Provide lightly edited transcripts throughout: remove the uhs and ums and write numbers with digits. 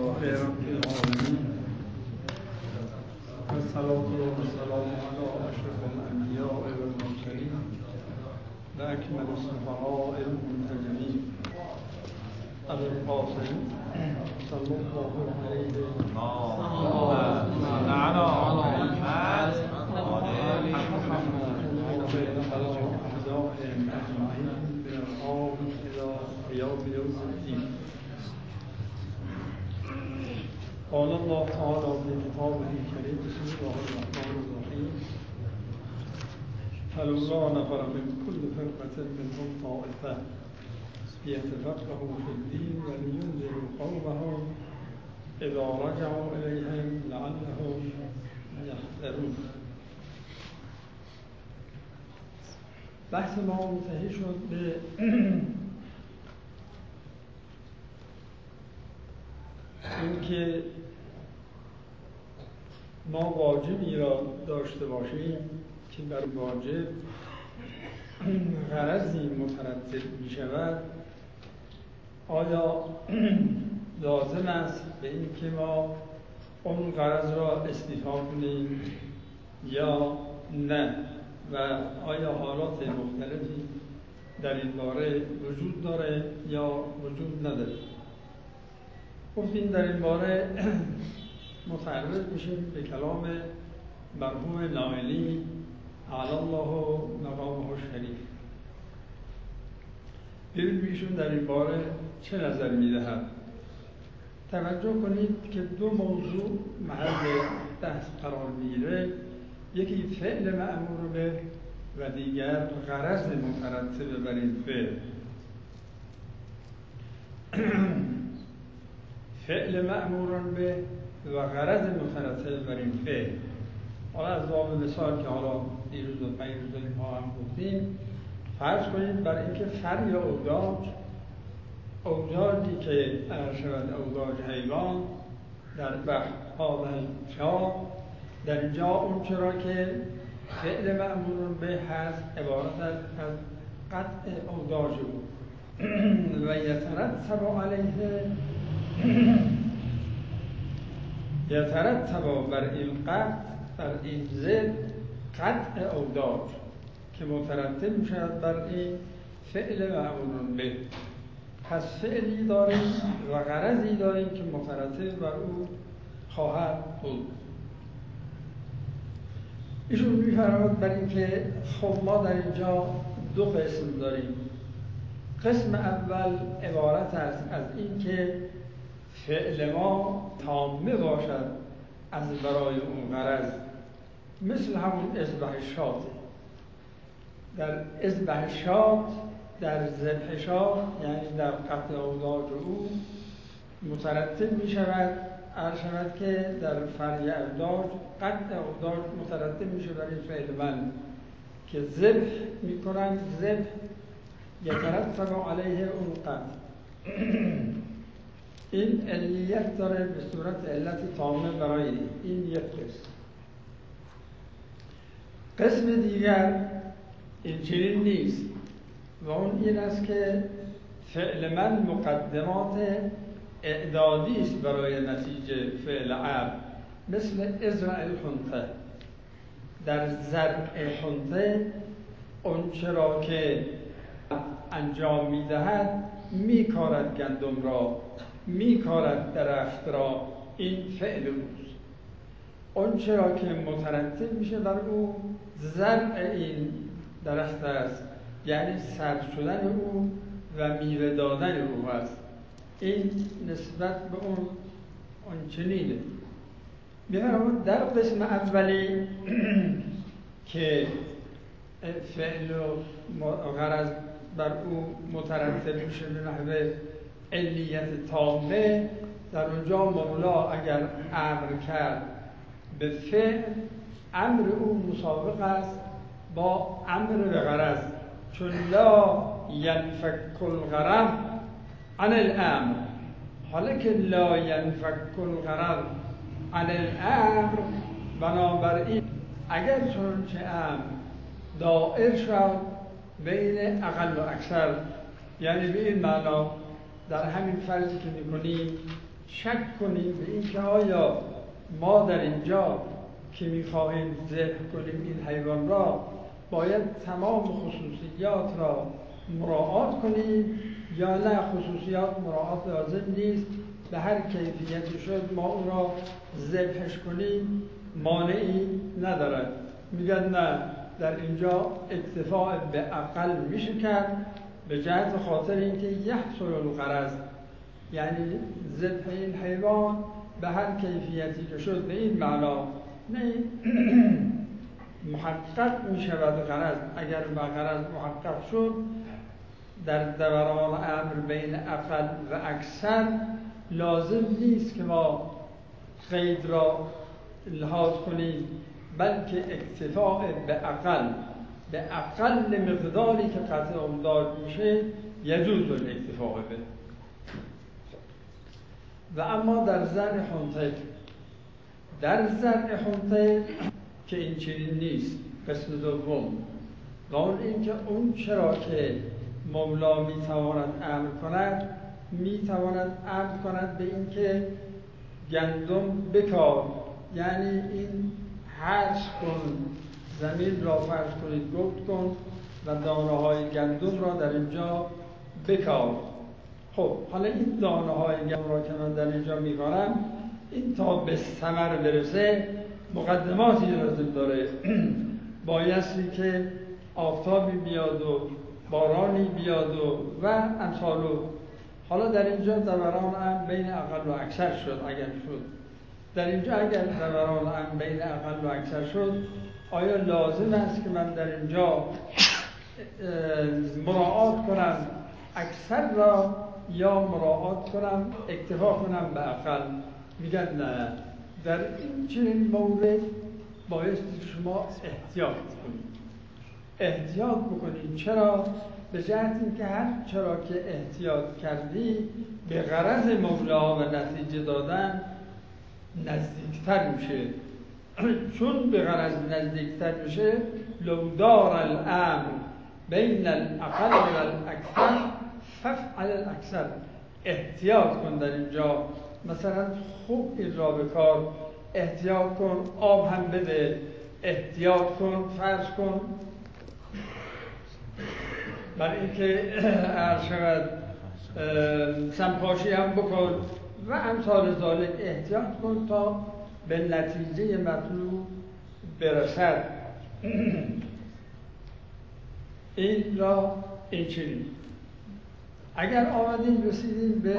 لله رب العالمين والصلاة والسلام على أشرف الأنبياء والمرسلين وأكمل السفراء المنتجمين أبي القاسم صلى الله عليه قال الله تعالى في كتابه الكريم بسم الله الرحمن الرحيم فلولا نفر من كل فرقة منهم طائفة ليتفقهوا في الدين ولينذروا قومهم إذا رجعوا إليهم لعلهم يحذرون. بحث ما منتهی شد به اینکه ما واجبی را داشته باشیم که بر واجب غرضی مترتب می شود. آیا لازم است به اینکه ما اون غرض را استیفا کنیم یا نه و آیا حالات مختلفی در این باره وجود داره یا وجود نداره؟ گفتیم در این باره متعرض میشیم به کلام مرحوم نائلی اعلی الله مقامه الشریف. ببینیم ایشون در این باره چه نظر میدهد. توجه کنید که دو موضوع محل بحث قرار میگیره، یکی فعل مأمور به و دیگر غرض مترتب بر این فعل. فعل مأمور به و غرض مترتب بر این فعل. حالا از باب مثال که حالا دیروز و پیروز ما هم گفتیم، فرض کنید برای اینکه فر یا اوجاجی که شود اوجاج حیوان در بحث‌ها و شاه در اینجا اون چرا که فعل مأمور به هست عبارت از قطع اوجاج بود و یترتب علیه یترتب بر این قطع بر این ضد قطع اوجاج که مترتب میشود بر این فعل مأمور به. پس فعلی داریم و غرضی داریم که مترتب بر او خواهد بود. ایشون می‌فرماید بر اینکه خب ما در اینجا دو قسم داریم. قسم اول عبارت است از اینکه فعل ما تامه باشد از برای اون غرض، مثل همون اذبح شاط. در اذبح شاط، در ذبح شاط یعنی در قطع اوجاج او مترتب می شود شود که در فرع اوجاج قطع اوجاج مترتب می شود این فعل من که ذبح می کنند. ذبح یترتب علیه اون قطع. این علیت داره به صورت علت تامه برای این یک قسم. قسم دیگر این چنین نیست و اون این است که فعل من مقدمات اعدادی است برای نتیجه فعل امر، مثل ازرع الحنطه. در زرع حنطه اون چرا که انجام میدهد میکارد گندم را، میکارد درخت را، این فعل اوست. اون چرا که مترتب میشه بر او زرع این درخت است، یعنی سر شدن او و میوه دادن او است. این نسبت به اون چنینه. می‌فرماید در قسم اولی که فعل و غرض بر او مترتب میشه به نحو علیت تامه، در اونجا مولا اگر امر کرد به فعل، امر او مسابق است با امر به غرض، چون لا ینفک الغرض عن الامر. حالا که لا ینفک الغرض عن الامر، بنابراین اگر چنانچه امر دائر شد بین اقل و اکثر، یعنی به این معنا در همین فرضی که میکنیم شک کنیم به اینکه آیا ما در اینجا که می‌خواهیم ذبح کنیم این حیوان را باید تمام خصوصیات را مراعات کنیم یا نه خصوصیات مراعات لازم نیست، به هر کیفیتی شد ما اون را ذبحش کنیم مانعی ندارد. میگن نه، در اینجا اکتفاء به اقل میشه کرد به جهت خاطر اینکه یحصل الغرض، یعنی ذبح این حیوان به هر کیفیتی که شد به این معنا نه محقق می شود غرض. اگر به غرض محقق شد در دوران امر بین اقل و اکثر لازم نیست که ما قید را لحاظ کنیم، بلکه اکتفاء به اقل مقداری که قطع امداد میشه یجوز الاکتفاء به. و اما در زرع حنطه که این چنین نیست. قسم دوم و اون اینکه اون چرا که مولا میتواند امر کند به اینکه گندم بکار، یعنی این حرث کن، زمین را فرض کنید گفت کن و دانه های گندم را در اینجا بکار. خب حالا این دانه های گندم را که من در اینجا میکارم، این تا به ثمر برسه مقدماتی لازم داره. بایستی که آفتابی بیاد و بارانی بیاد و امثالو. حالا در اینجا دوران هم بین اقل و اکثر شد. اگر شد در اینجا اگر دوران هم بین اقل و اکثر شد، آیا لازم است که من در اینجا مراعات کنم اکثر را یا مراعات کنم اکتفا کنم به اقل؟ میگن نه، در این چنین مورد بایستی شما احتیاط بکنید. چرا؟ به جهت اینکه هر چرا که احتیاط کردی به غرض مولا و نتیجه دادن نزدیکتر میشه. چون به غرض نزدیکتر میشه، لو دار الامر بین الاقل و الاکثر فافعل الاکثر. احتیاط کن در اینجا، مثلا خوب این را به کار، احتیاط کن آب هم بده، احتیاط کن فرض کن برای اینکه عرض شود سمپاشی هم بکن و امثال ذالک. احتیاط کن تا به نتیجه مطلوب برسد. این را این چنین. اگر آمدیم رسیدیم به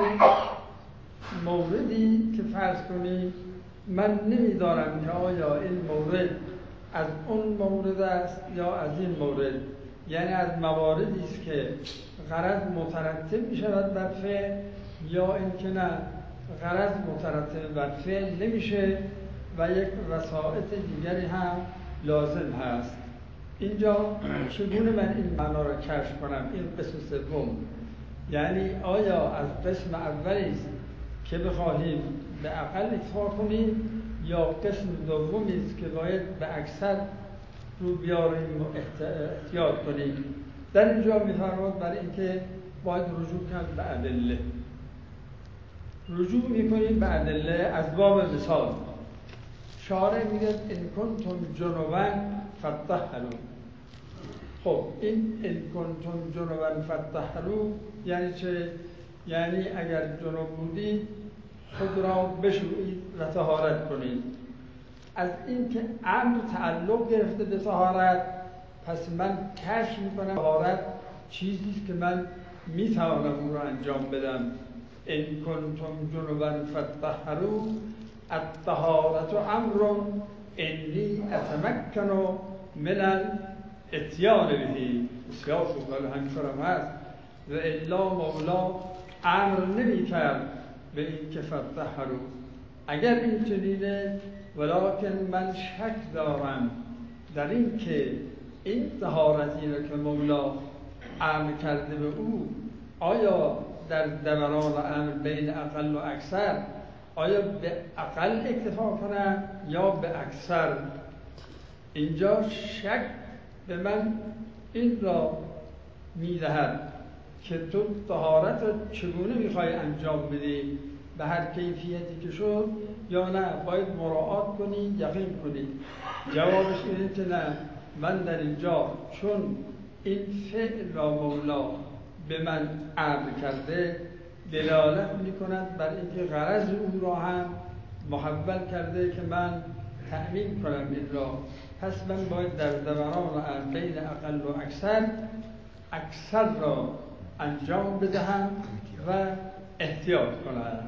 موردی که فرض کنیم من نمیدارم که آیا این مورد از اون مورد است یا از این مورد، یعنی از مواردی است که غرض مترتب می شود بر فعل یا اینکه نه غرض مترتب بر فعل نمیشه و یک وسائط دیگری هم لازم هست. اینجا چگونه من این معنا را کشف کنم؟ این قسم سوم، یعنی آیا از قسم اولی است که بخواهیم به اقل اکتفا کنیم یا قسم دومی است که باید به اکثر رو بیاریم و احتیاط کنیم؟ در اینجا می‌فرماید برای اینکه باید رجوع کرد به ادله. رجوع می‌کنیم به ادله از باب مثال. شارع میگه ان کنتم جنبا فطهروا. خب این ان کنتم جنبا فطهروا یعنی چه؟ یعنی اگر جنوب بودید خود را بشویید و طهارت کنید. از این که امر تعلق گرفته به طهارت، پس من کشف میکنم طهارت چیزی است که من میتوانم اون رو انجام بدم. ان کنتم جنبا فطهروا الطهارة امر انی اتمکن من الاتیان به. بسیار خوب، ولی همینطورم هست و الا مولا امر نمی کرد به این که فطهروا. اگر این چنینه، ولکن من شک دارم در این که این طهارتی را که مولا امر کرده به او، آیا در دوران امر بین اقل و اکثر آیا به اقل اکتفا کنم یا به اکثر؟ اینجا شک به من این را میدهد که تو طهارت را چگونه میخوای انجام بدی به هر کیفیتی که شد یا نه باید مراعات کنید یقین کنید؟ جوابش اینه که نه، من در اینجا چون این فعل را مولا به من امر کرده دلالت میکند بر اینکه غرض او را هم محول کرده که من تأمین کنم این را، پس من باید در دوران بین اقل و اکثر را انجام بدهم و احتیاط کنم.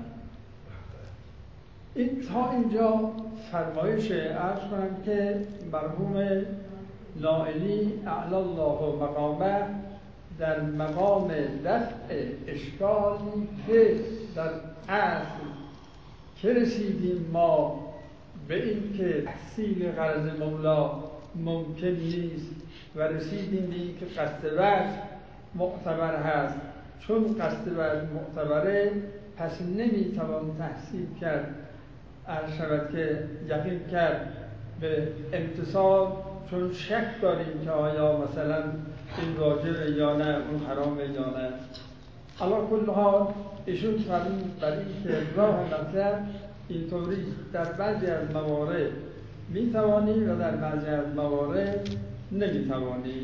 این تا اینجا فرمایش عرض کنم که مرحوم نائلی اعلی الله مقامه در مقام دفع اشکالی که در اصل که رسیدیم ما به این که تحصیل غرض مولا ممکن نیست و رسیدیم به این که قصد وجه معتبر هست. چون قصد وجه معتبره پس نمیتوان تحصیل کرد، عرض شود که یقین کرد به امتصال، چون شک داریم که آیا مثلا این واجبه یا نه، اون حرامه یا نه. علی کل حال ایشون فرمود برای اینکه راه مطلب اینطوری در بعضی از موارد میتوانی و در بعضی از موارد نمیتوانی.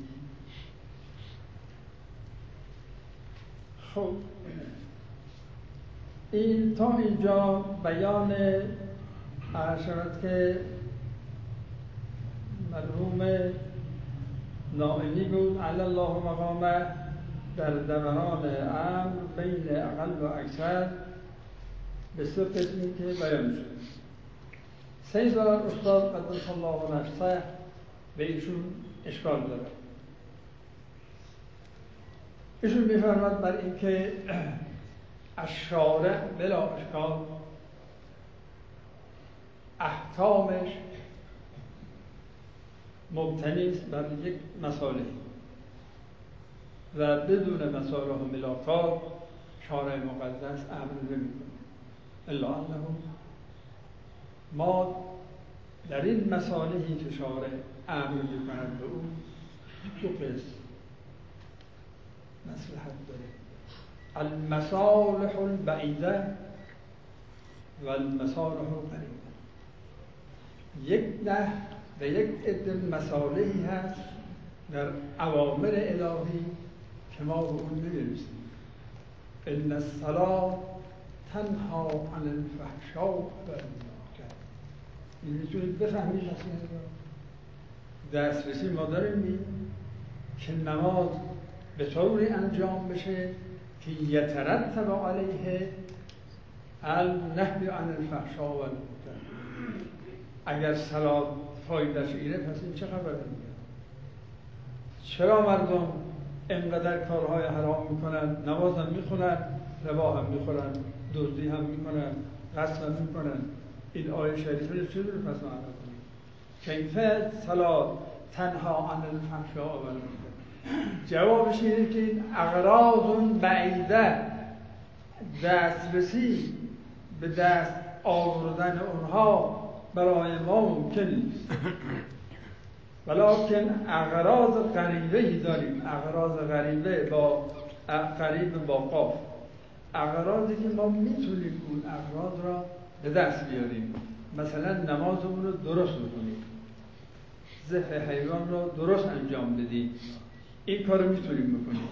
خب این تا اینجا بیان عرض شود که مرحوم نائلی بود علی الله مقامه در دوران امر بین اقل و اکثر به سه قسمی که بیان شد. سید استاد قدس الله نفسه به ایشون اشکال داره. ایشون می‌فرماید بر اینکه الشارع بلا اشکال احکامش مبتنی است بر یک مصالح و بدون مصالح و ملاکات شارع مقدس امر نمی‌کند. الا انه ما در این مصالحی که شارع امر می‌کند به او دو قسم مصلحت داره: المصالح البعیده و المصالح القریبه. یک نه و یک عده مصالحی هست در اوامر الهی که ما به اون نمی‌رسیم. ان الصلاة تنها عن الفحشاء و المنکر. این میتونید بفهمید مثلا دسترسی ما داریم که نماز به طوری انجام بشه که یترتب علیه النهی عن الفحشاء و المنکر. اگر صلاة فایدهش اینه پس این چه خبره؟ چرا مردم اینقدر کارهای حرام میکنن، نماز هم میخونن، ربا هم میخورن، دزدی هم میکنن، غصب هم میکنن؟ این آیه شریفه رو چه جوری پس معنی کنیم؟ کیف صلاة تنها عن الفحشاء و المنکر؟ جوابش اینه که این اغراض بعیده، دسترسی به دست آوردن اونها برای ما ممکن نیست. ولیکن اغراض غریبه‌ای داریم. اغراض غریبه با قریب با قاف، اغراضی که ما میتونیم اون اغراض را به دست بیاریم. مثلا نمازمون رو درست بکنیم، ذبح حیوان رو درست انجام بدیم، این کار رو میتونیم بکنیم.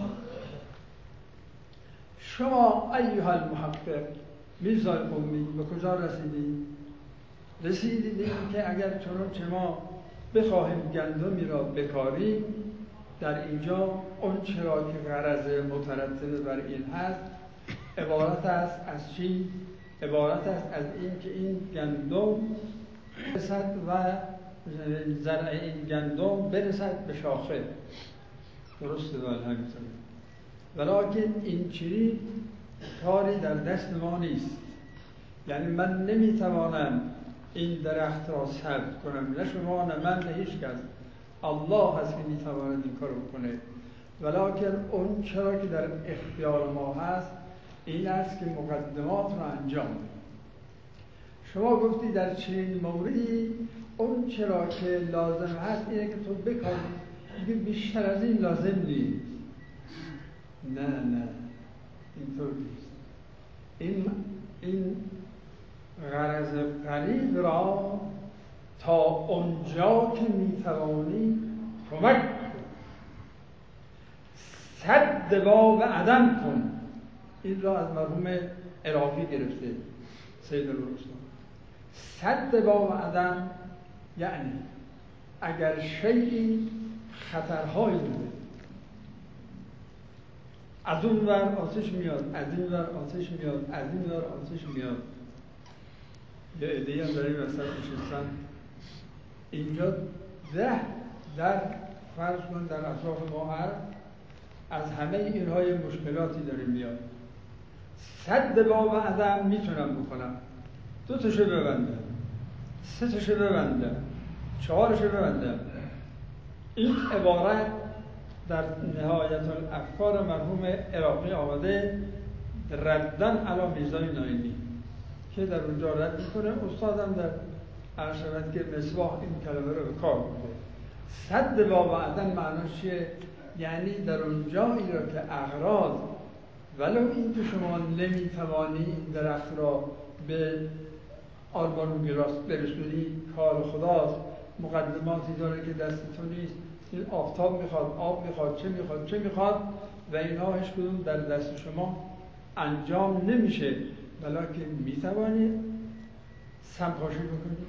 شما ایها المحقق میرزای قمی به کجا رسیدید؟ رسیدید این که اگر چنانچه ما بخواهیم گندمی را بکاریم، در اینجا اون چرا که غرض مترتب بر این هست عبارت است از چی؟ عبارت است از این که این گندم برسد و زرع این گندم برسد به شاخه. درسته ولی همینطوره. ولیکن این چیزی کاری در دست ما نیست. یعنی من نمیتوانم این درخت را ثبت کنم، نه شما نه من نه هیچ کس. الله هست که میتواند این کار بکنه. ولیکن اون چرا که در اختیار ما هست این است که مقدمات را انجام بدیم. شما گفتی در چنین موردی اون چرا که لازم هست اینه که تو بکاری، دیگه بیشتر از این لازم نیست. نه اینطور نیست. این این غرض قریب را تا اونجا که میتوانی کمک کن، سد باب عدم کن. این را از مرحوم عراقی گرفته سید الرستم. سد باب عدم یعنی اگر شیئی خطرهایی داره، از اون ور آتش میاد، از این ور آتش میاد، از این ور آتش میاد، یه عده‌ای هم در این وسط نشستن، اینجا در فرض کن در اطراف ما از همه اینهای مشکلاتی داره میاد. سد باب عدم میتونم بکنم، 2 تاشو ببندم، 3 تاشو ببندم، 4 تاشو ببندم. این عبارت در نهایت الافکار مرحوم عراقی آمده ردن علی میزان ناینی که در اونجا رد میکنه. استادم در عرض شود که مصباح این کلمه رو به کار برده. سد باب عدم معناش چیه؟ یعنی در اونجایی را که اغراض ولو این که شما نمیتوانی این درخت را به آرمان و گیلاس برسونی، کار خداست، مقدماتی داره که دست تو نیست، این آفتاب میخواد، آب میخواد، چه میخواد و اینها هیچ کدوم در دست شما انجام نمیشه، ولیکن میتوانی سمپاشی بکنی،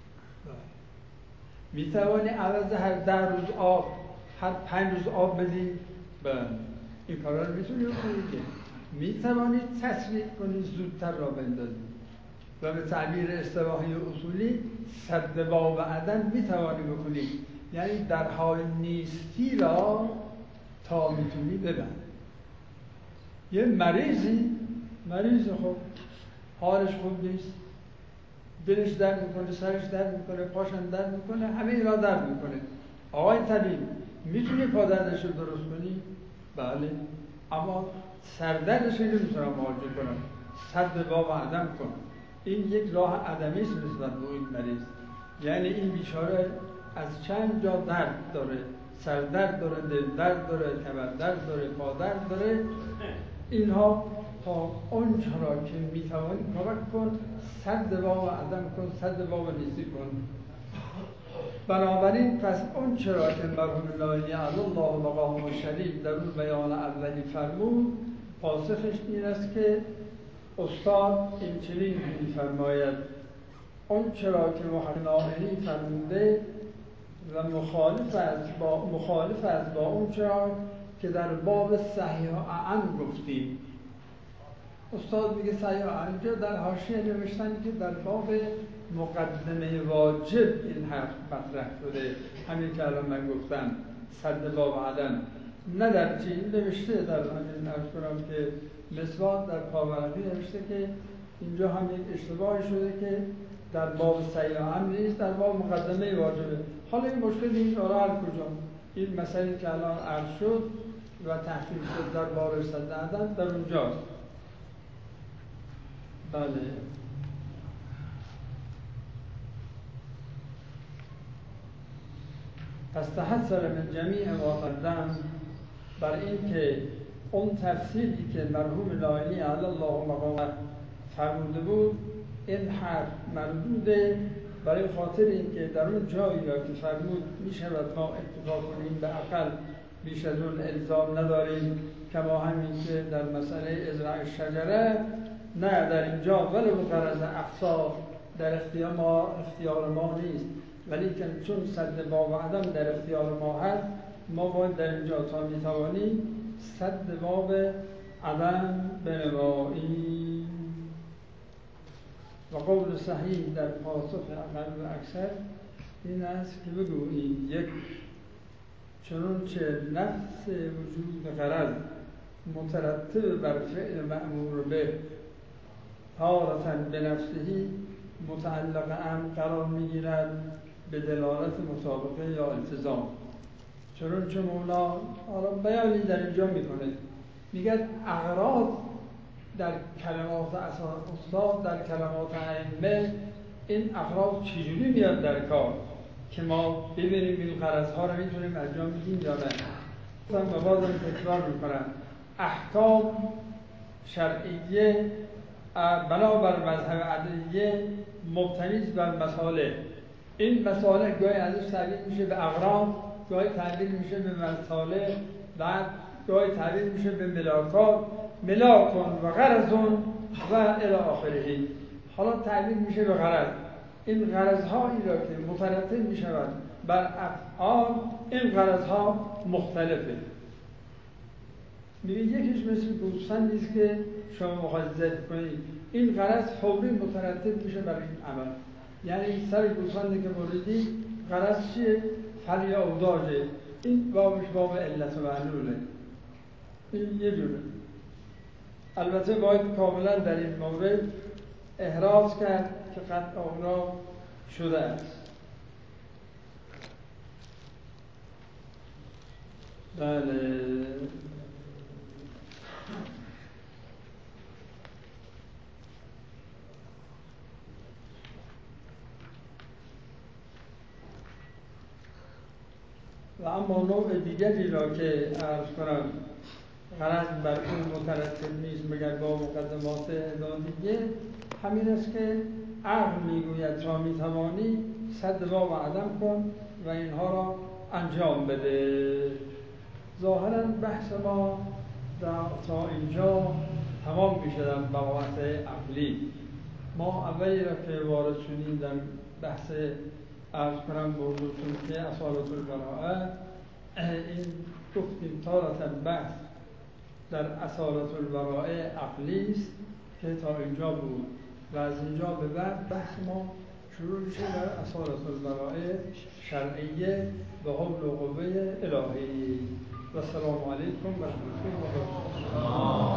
میتوانی عوض هر 10 روز آب هر 5 روز آب بدی، این کارا رو میتونی بکنی که میتوانی تسریع کنی، زودتر را بندازی و به تعبیر اصطلاحی اصولی سد باب عدم میتوانی بکنی، یعنی درهای نیستی را تا میتونی ببند. یه مریض خب حالش خوب نیست، دلش درد میکنه، سرش درد میکنه، پاشم درد میکنه، همه اینا درد میکنه. آقای طبیب میتونی پادردش رو درست کنی؟ بله، اما سردردش رو نمیتونم معالجه کنم، سد باب عدم کن. این یک راه عدمیست نسبت به این مریض، یعنی این بیچاره از چند جا درد داره، سردرد داره، دل درد داره، کمر درد داره، پا درد داره، اینها تا اون چرا که میتوانی کمک کن، سد باب عدم کن، سد باب نیستی کن. بنابراین پس اون چرا که مرحوم ناینی علی الله مقامه شریف در اون بیان اولی فرمود، پاسخش این است که استاد این چنین می‌فرماید اون چرا که محمد ناینی فرموده و مخالف است با اون چرا که در باب صحیح و اعم گفتیم. استاد میگه صحیح و اعم، اینجا در حاشیه نوشتن که در باب مقدمه واجب این حرف مطرح شده، همین که الان من گفتم سد باب عدم، نه در چی نوشته، در همین عرض کنم که مصباح در پاورقی نوشته که اینجا همین اشتباهی شده که در باب صحیح و اعم نیست، در باب مقدمه واجبه. حالا این مشکل نیست، حالا کجا این مسئله که الان عرض شد و تحقیق شد در باب سد عدم در اونجاست. بله. پس تحصل من جمیع ما قدم، بر این که اون تفسیری که مرحوم ناینی علی الله مقامه فرموده بود این حرف مردوده، برای خاطر اینکه در اون جایی را که فرمود میشود ما اکتفا کنیم به اقل بیش از اون الزام نداریم، کما همین که در مسئله ازرع شجره نه در اینجا ولو غرض اقصا در اختیار ما نیست، ولی که چون سد باب عدم در اختیار ما هست، ما باید در اینجا تا میتوانیم سد باب عدم بنماییم. و قول صحیح در پاسخ اقل و اکثر این است که بگوییم یک چنانچه نفس وجود غرض مترتب بر فعل مأمور به تارة به نفسهی متعلق امر قرار میگیرد به دلالت مطابقه یا التزام. چنانچه مولا حالا بیانی در اینجا میکنه، میگه اغراض در کلمات استاد در کلمات ائمه، این اغراض چجوری میاد در کار که ما ببینیم این غرضها رو میتونیم انجام بدیم یا نه. مثلا بازم تکرار میکنم، احکام شرعیه بنابر مذهب عدلیه مبتنی است بر مصالح. این مصالح گاهی ازش تعبیر میشه به اغراض، گاهی تعبیر میشه به مصالح، بعد گاهی تعبیر میشه به ملاکات، ملاکون و غرضون و الی آخره. حالا تعبیر میشه به غرض. این غرضهایی را که مترتب میشود بر افعال، این غرضها مختلفه. یکیش مثل گوسفندی است که شما می‌خواید ذبح کنید، این غرض فوری مترتب میشه بر این عمل. یعنی سر گوسفندی که بریدی غرض چیه؟ فلی اوداجه. این بابش باب علت و معلوله. این یه جوره. البته باید کاملا در این مورد احراز کرد که قطع اونا شده است. بله. و اما نوع دیگری را که عرض کنم غرض بر اون مترتب نیست مگر با مقدمات ادادیه، همین است که عقل میگوید تا میتوانی سد باب عدم کن و اینها را انجام بده. ظاهرا بحث ما تا اینجا تمام میشه در مباحث عقلی. ما اولی را که وارد شدیم در بحث عرض کنم موضوعتون که اصالت البراءه، این گفتیم تارة بحث در اصالت البراءه عقلی است که تا اینجا بود و از اینجا به بعد بحث ما شروع میشه در اصالت البراءه شرعیه و حول و قوه الهی. و السلام علیکم و رحمت الله و برکاته.